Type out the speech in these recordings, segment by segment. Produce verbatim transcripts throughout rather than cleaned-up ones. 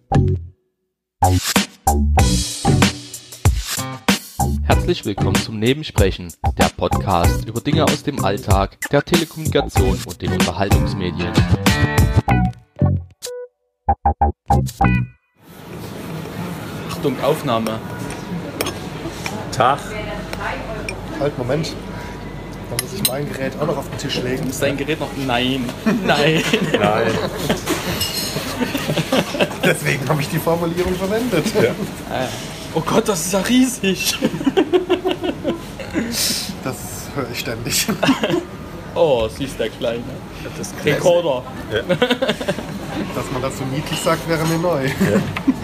Herzlich willkommen zum Nebensprechen, der Podcast über Dinge aus dem Alltag, der Telekommunikation und den Unterhaltungsmedien. Achtung, Aufnahme. Tag. Halt, Moment. Da muss ich mein Gerät auch noch auf den Tisch legen. Ist dein Gerät noch? Nein. Nein. Nein. Deswegen habe ich die Formulierung verwendet. Ja. Oh Gott, das ist ja riesig. Das höre ich ständig. Oh, siehst der Kleine. Das Rekorder. Ja. Dass man das so niedlich sagt, wäre mir neu. Ja.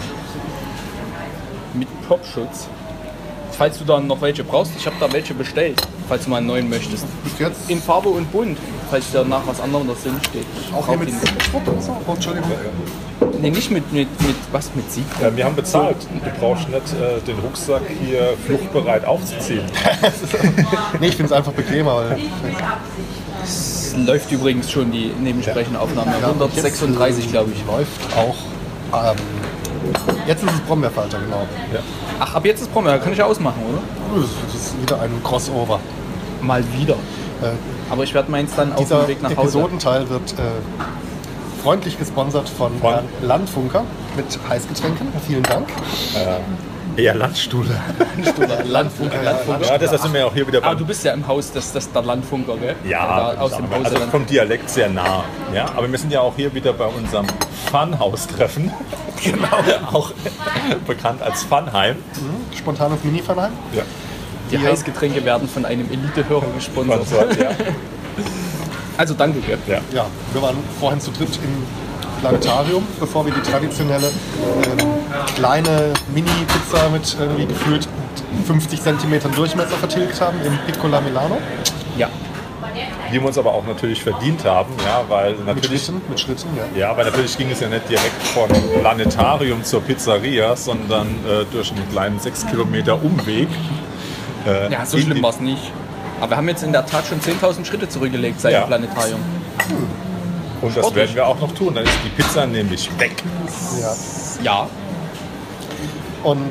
Mit Popschutz. Falls du dann noch welche brauchst, ich habe da welche bestellt, falls du mal einen neuen möchtest. Bis jetzt In Farbe und bunt, falls dir nach was anderem das Sinn steht. auch hier mit Foto und so. Oh, Entschuldigung. Nee, nicht mit, mit, mit was mit Sieg. Ja, wir haben bezahlt. Du brauchst nicht äh, den Rucksack hier fluchtbereit aufzuziehen. Nee, ich finde es einfach bequemer. Weil Es läuft übrigens schon die nebensprechende Aufnahme. Ja, hundertsechsunddreißig, glaube ich. läuft auch. Ähm, jetzt ist es Brombeerfalter, genau. Ja. Ach, ab jetzt ist Brombeer, kann ich ja ausmachen, oder? Das ist wieder ein Crossover. Mal wieder. Äh, Aber ich werde meins dann auf dieser dem Weg nach Hause. Episodenteil wird äh, freundlich gesponsert von Von? Herrn Landfunker mit Heißgetränken. Vielen Dank. Eher Landstuhle. Landfunker, Landfunker. Ja, deshalb sind wir ja auch hier wieder Aber beim... du bist ja im Haus des, des der Landfunker, gell? Ja, Da, aus dem Haus also der vom Dialekt sehr nah. Ja, aber wir sind ja auch hier wieder bei unserem Funhaus-Treffen. Genau. Auch bekannt als Funheim. Mhm. Spontanes Mini-Funheim. Ja. Die Ja. Heißgetränke werden von einem Elite-Hörer gesponsert. Sponsor, ja. Also danke, gell? Ja. Ja, wir waren vorhin zu dritt im Planetarium, bevor wir die traditionelle ähm, kleine Mini-Pizza mit irgendwie gefühlt fünfzig Zentimetern Durchmesser vertilgt haben im Piccola Milano. Ja. Die wir uns aber auch natürlich verdient haben, ja, weil Mit natürlich... Schritten, mit Schritten, ja. Ja, aber natürlich ging es ja nicht direkt vom Planetarium zur Pizzeria, sondern äh, durch einen kleinen sechs Kilometer Umweg. Äh, Ja, so in schlimm die- war es nicht. Aber wir haben jetzt in der Tat schon zehntausend Schritte zurückgelegt seit Ja. dem Planetarium. Und das Sportlich. werden wir auch noch tun. Dann ist die Pizza nämlich weg. ja. Ja. Und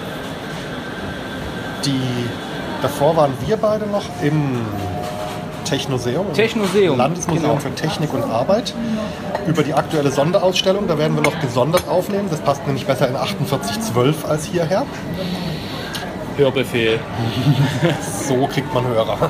die davor waren wir beide noch im Technoseum, im Technoseum, Landesmuseum genau. für Technik und Arbeit, über die aktuelle Sonderausstellung. Da werden wir noch gesondert aufnehmen. Das passt nämlich besser in achtundvierzig zwölf als hierher. Hörbefehl. So kriegt man Hörer.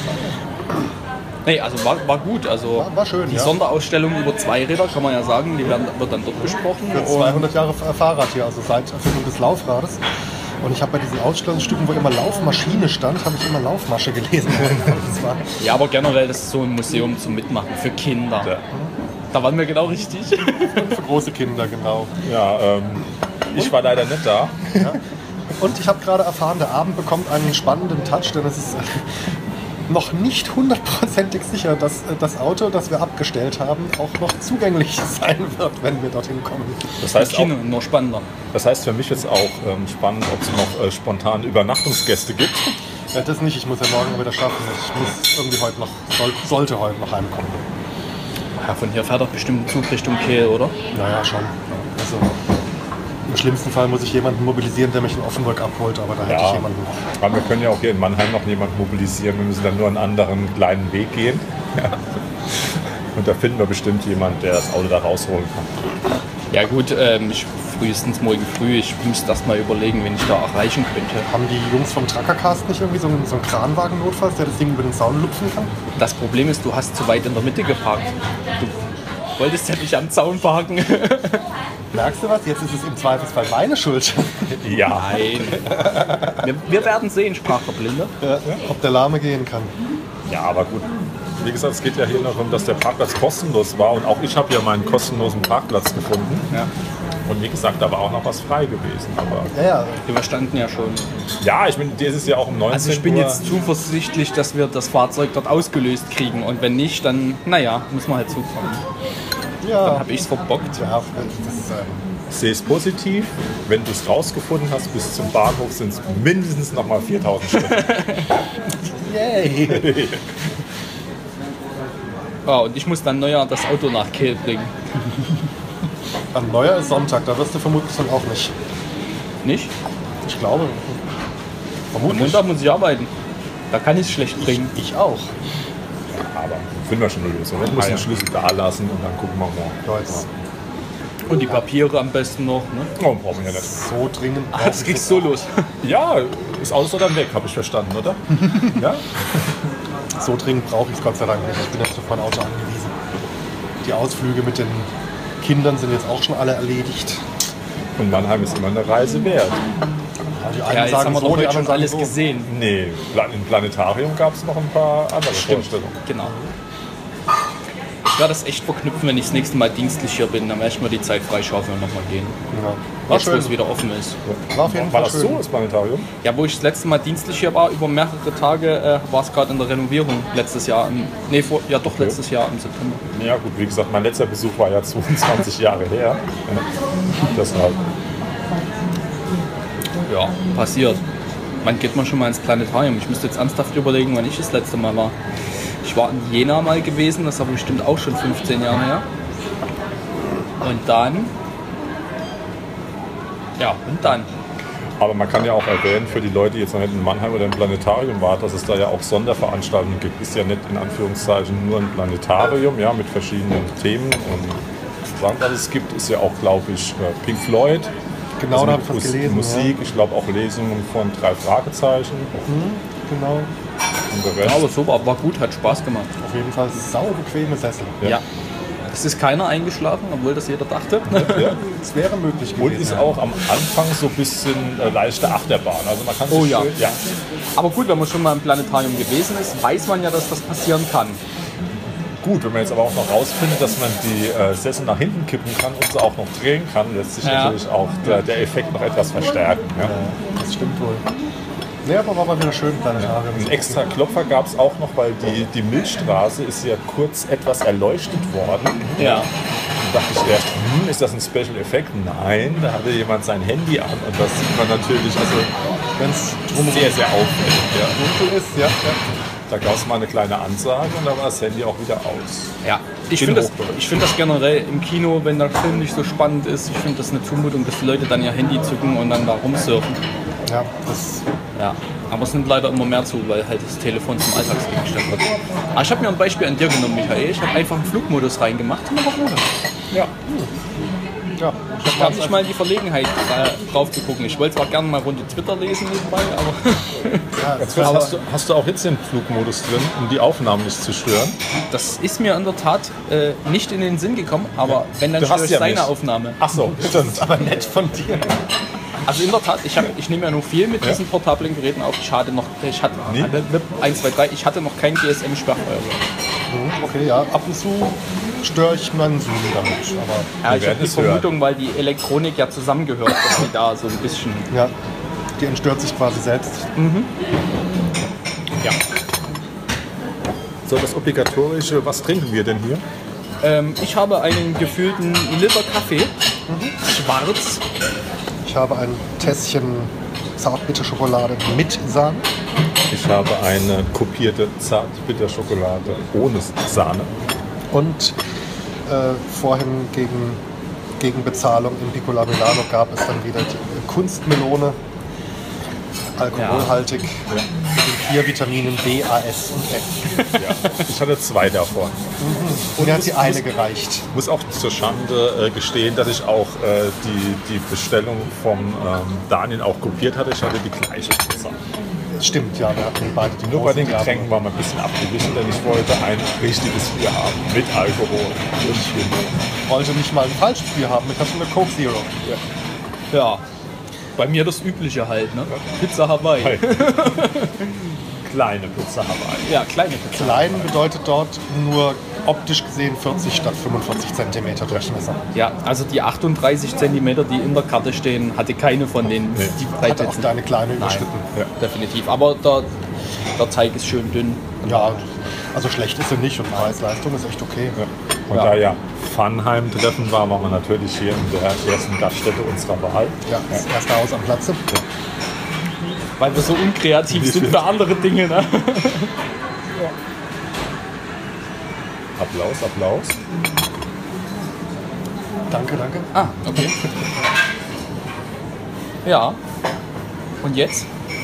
Nee, also war, war gut. Also War- war schön, die ja. Sonderausstellung über Zweiräder, kann man ja sagen, die werden, wird dann dort besprochen. Für Und zweihundert Jahre Fahrrad hier, also seit Erfindung des Laufrades. Und ich habe bei diesen Ausstellungsstücken, wo immer Laufmaschine stand, habe ich immer Laufmasche gelesen. Das war ja, aber generell, das ist so ein Museum zum Mitmachen für Kinder. Ja, Da waren wir genau richtig. für große Kinder, genau. ja ähm, ich war leider nicht da. Und ich habe gerade erfahren, der Abend bekommt einen spannenden Touch, denn es ist äh, noch nicht hundertprozentig sicher, dass äh, das Auto, das wir abgestellt haben, auch noch zugänglich sein wird, wenn wir dorthin kommen. Das Das heißt, auch, Kino, noch spannender. das heißt für mich jetzt auch ähm, spannend, ob es noch äh, spontan Übernachtungsgäste gibt. Ja, das nicht, ich muss ja morgen wieder schaffen. Ich muss irgendwie heute noch, soll, sollte heute noch heimkommen. Ja, von hier fährt doch bestimmt ein Zug Richtung Kehl, oder? Naja, schon. Also, im schlimmsten Fall muss ich jemanden mobilisieren, der mich in Offenburg abholt, aber da hätte ich Ja, jemanden noch. aber wir können ja auch hier in Mannheim noch jemanden mobilisieren. Wir müssen dann nur einen anderen kleinen Weg gehen. Ja. Und da finden wir bestimmt jemanden, der das Auto da rausholen kann. Ja gut, ähm, ich, frühestens morgen früh. Ich müsste erst mal überlegen, wen ich da erreichen könnte. Haben die Jungs vom Truckercast nicht irgendwie so einen, so einen Kranwagen notfalls, der das Ding über den Zaun lupfen kann? Das Problem ist, du hast zu weit in der Mitte geparkt. Du wolltest ja nicht am Zaun parken. Merkst du was? Jetzt ist es im Zweifelsfall meine Schuld. Ja, Nein. Wir, wir werden sehen, sprach der Blinde. Ja, ob der Lahme gehen kann. ja, aber gut. Wie gesagt, es geht ja hier darum, dass der Parkplatz kostenlos war. Und auch ich habe ja meinen kostenlosen Parkplatz gefunden. Ja. Und wie gesagt, da war auch noch was frei gewesen. Aber Ja, ja. Wir standen ja schon. ja, ich bin, dir ist es ja auch um neunzehn Also ich bin Uhr. jetzt zuversichtlich, dass wir das Fahrzeug dort ausgelöst kriegen. Und wenn nicht, dann, naja, muss man halt Zug fahren. Dann Ja, habe ich es verbockt. ja das ist, ähm, Ich sehe es positiv. Wenn du es rausgefunden hast, bis zum Bahnhof sind es mindestens noch mal viertausend Schritte. yay. Ja, und ich muss dann neuer das Auto nach Kehl bringen. An Neujahr ist Sonntag, da wirst du vermutlich dann auch nicht. Nicht? Ich glaube. Am Vermutlich. Montag muss ich arbeiten. Da kann ich es schlecht bringen. Ich auch. Aber finden wir schon eine Lösung. Wir müssen Ah, ja. den Schlüssel da lassen und dann gucken wir mal. Ja, jetzt Und die Papiere am besten noch. Ne? Oh, brauchen wir ja nicht. so dringend. Ach, das geht so los. Ja, das Auto ist dann weg, habe ich verstanden, oder? Ja? So dringend brauche ich es Gott sei Dank nicht. Ich bin jetzt auf mein Auto angewiesen. Die Ausflüge mit den Kindern sind jetzt auch schon alle erledigt. Und Mannheim ist immer eine Reise wert. Ja, die Ja, einen jetzt sagen haben wir so, doch die heute anderen schon sagen alles so. gesehen. Nee, Plan- im Planetarium gab es noch ein paar andere Vorstellungen. Genau. Ich werde das echt verknüpfen, wenn ich das nächste Mal dienstlich hier bin. Dann werde ich mir die Zeit freischaufeln und nochmal gehen. Ja. War Jetzt, wo schön. es wieder offen ist. War auf jeden War Fall das schön. so, das Planetarium? Ja, wo ich das letzte Mal dienstlich hier war, über mehrere Tage, äh, war es gerade in der Renovierung. Letztes Jahr. Im, nee, vor, ja doch, letztes Jahr im September. Ja gut, wie gesagt, mein letzter Besuch war ja zweiundzwanzig Jahre her. Deshalb. Ja, passiert. Wann geht man schon mal ins Planetarium? Ich müsste jetzt ernsthaft überlegen, wann ich das letzte Mal war. Ich war in Jena mal gewesen, das ist aber bestimmt auch schon fünfzehn Jahre her. Und dann... Ja, und dann. Aber man kann ja auch erwähnen, für die Leute, die jetzt noch nicht in Mannheim oder im Planetarium waren, dass es da ja auch Sonderveranstaltungen gibt. Ist ja nicht in Anführungszeichen nur ein Planetarium, ja, mit verschiedenen Themen und Sachen. Was es gibt, ist ja auch, glaube ich, Pink Floyd. Genau, Also da mit habe ich was Mus- gelesen. Musik, ich glaube auch Lesungen von drei Fragezeichen Ja. Genau. und der Ja, Rest. aber so war, war gut, hat Spaß gemacht. Auf jeden Fall sau bequeme Sessel. Ja. Ja. Es ist keiner eingeschlafen, obwohl das jeder dachte. Ja. Es wäre möglich gewesen. Und ist auch am Anfang so ein bisschen äh, leichte Achterbahn. Also man kann sich Oh ja. schön, ja. Aber gut, wenn man schon mal im Planetarium gewesen ist, weiß man ja, dass das passieren kann. Gut, wenn man jetzt aber auch noch rausfindet, dass man die äh, Sessel nach hinten kippen kann und sie auch noch drehen kann, lässt sich Ja. natürlich auch der, der Effekt noch etwas verstärken. Ja. Das stimmt wohl. Nee, aber war mal wieder schön Planetarium. Einen extra Klopfer gab es auch noch, weil die, die Milchstraße ist ja kurz etwas erleuchtet worden. Ja. Und dachte ich erst, hm, ist das ein Special Effekt? Nein, da hatte jemand sein Handy an und das sieht man natürlich also Wenn es sehr, sehr auffällig. Ja. dunkel ist, ja. ja. Da gab es mal eine kleine Ansage und da war das Handy auch wieder aus. Ja, ich In finde das, Hochdeutsch. ich find das generell im Kino, wenn der Film nicht so spannend ist, ich finde das eine Zumutung, dass die Leute dann ihr Handy zücken und dann da rumsurfen. Ja, das Ja, aber es nimmt leider immer mehr zu, weil halt das Telefon zum Alltagsgegenstand wird. Aber ich habe mir ein Beispiel an dir genommen, Michael. Ich habe einfach einen Flugmodus reingemacht und dann war gut. Ja. ja. Ich habe gar nicht mal die Verlegenheit, da drauf zu gucken. Ich wollte zwar gerne mal Runde Twitter lesen nebenbei, aber Ja, Jetzt hast, du, hast du auch jetzt den Flugmodus drin, um die Aufnahmen nicht zu stören? das ist mir in der Tat äh, nicht in den Sinn gekommen. Aber wenn, dann Du hast störe ich ja seine nicht. Aufnahme. Ach so, stimmt. aber nett von dir. Also in der Tat, ich, hab, ich nehme ja nur viel mit diesen portablen Geräten auf. Ich hatte noch, ich hatte Nee. eins, zwei, drei, ich hatte noch kein G S M-Sperrfeuer. Okay, ja, ab und zu störe ich meinen Zoom damit. Aber Ja, ich werden habe die es hören. Vermutung, weil die Elektronik ja zusammengehört, dass die da so ein bisschen. ja, die entstört sich quasi selbst. Ja. So, das obligatorische, was trinken wir denn hier? Ähm, ich habe einen gefüllten Liter Kaffee, schwarz. Ich habe ein Tässchen Zartbitterschokolade mit Sahne. Ich habe eine kopierte Zartbitterschokolade ohne Sahne. Und äh, vorhin gegen, gegen Bezahlung im Piccola Milano gab es dann wieder die Kunstmelone, alkoholhaltig, mit den vier Vitaminen B, A, S und F. Ja. Ich hatte zwei davon. Und mir hat muss- die eine muss- gereicht. Muss auch zur Schande äh, gestehen, dass ich auch äh, die, die Bestellung vom ähm, Daniel auch kopiert hatte. Ich hatte die gleiche Pizza. Stimmt, ja, wir hatten beide die Nur bei den großen Getränken war man ein bisschen abgewichen, denn ich wollte ein richtiges Bier haben. Mit Alkohol. Ich wollte nicht mal ein falsches Bier haben, ich hatte eine Coke Zero. Ja. Bei mir das Übliche halt, ne? Pizza Hawaii. Hi. Kleine Pizza Hawaii. Ja, kleine Pizza. Klein bedeutet dort nur optisch gesehen vierzig statt fünfundvierzig Zentimeter Durchmesser. Ja, also die achtunddreißig Zentimeter, die in der Karte stehen, hatte keine von den Nee. die Hat auch Breitplätzen. deine kleine Nein, überschritten. Ja. definitiv. Aber der, der Teig ist schön dünn. Ja, also schlecht ist sie nicht und Preis-Leistung ist echt okay. Ja. Und Ja. da ja Funheim-Treffen war, waren wir natürlich hier in der ersten Gaststätte unserer Wahl. Ja, das erste Haus am Platze. Weil wir so unkreativ sind für andere Dinge, ne? Applaus, Applaus. Danke, danke. Ah, okay. Ja. Und jetzt?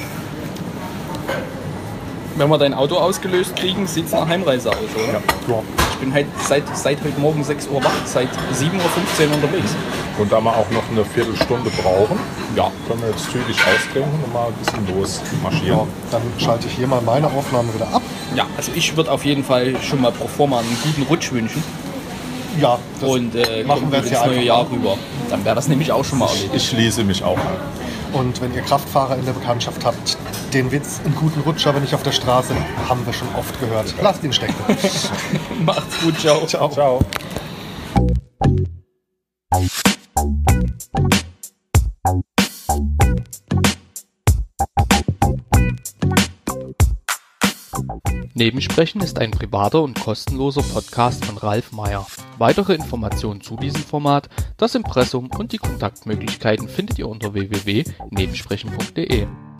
Wenn wir dein Auto ausgelöst kriegen, sieht es nach Heimreise aus, oder? Ja. Ja. Ich bin halt seit, seit heute Morgen sechs Uhr wach, seit sieben Uhr fünfzehn unterwegs. Und da wir auch noch eine Viertelstunde brauchen, Ja. können wir jetzt zügig austrinken und mal ein bisschen los Ja, marschieren. dann schalte ich hier mal meine Aufnahme wieder ab. Ja, also ich würde auf jeden Fall schon mal pro forma einen guten Rutsch wünschen. Ja, das Und äh, machen kommen wir gut jetzt ins hier neue einfach Jahr mal. rüber. Dann wäre das nämlich auch schon mal erledigt. Ich schließe mich auch an. Und wenn ihr Kraftfahrer in der Bekanntschaft habt, den Witz, einen guten Rutsch, aber nicht auf der Straße, haben wir schon oft gehört. Lasst ihn stecken. Macht's gut, ciao. Ciao. Ciao. Nebensprechen ist ein privater und kostenloser Podcast von Ralf Meyer. Weitere Informationen zu diesem Format, das Impressum und die Kontaktmöglichkeiten findet ihr unter w w w punkt nebensprechen punkt de.